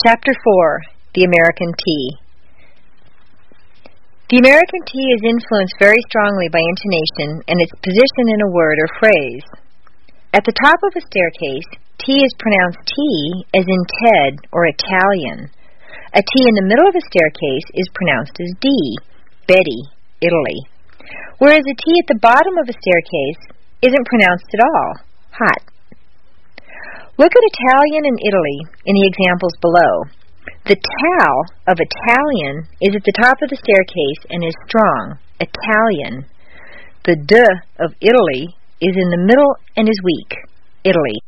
Chapter 4. The American T. The American T is influenced very strongly by intonation and its position in a word or phrase. At the top of a staircase, T is pronounced T as in Ted or Italian. A T in the middle of a staircase is pronounced as D, Betty, Italy. Whereas a T at the bottom of a staircase isn't pronounced at all, hot. Look at Italian and Italy in the examples below. The tal of Italian is at the top of the staircase and is strong, Italian. The d of Italy is in the middle and is weak, Italy.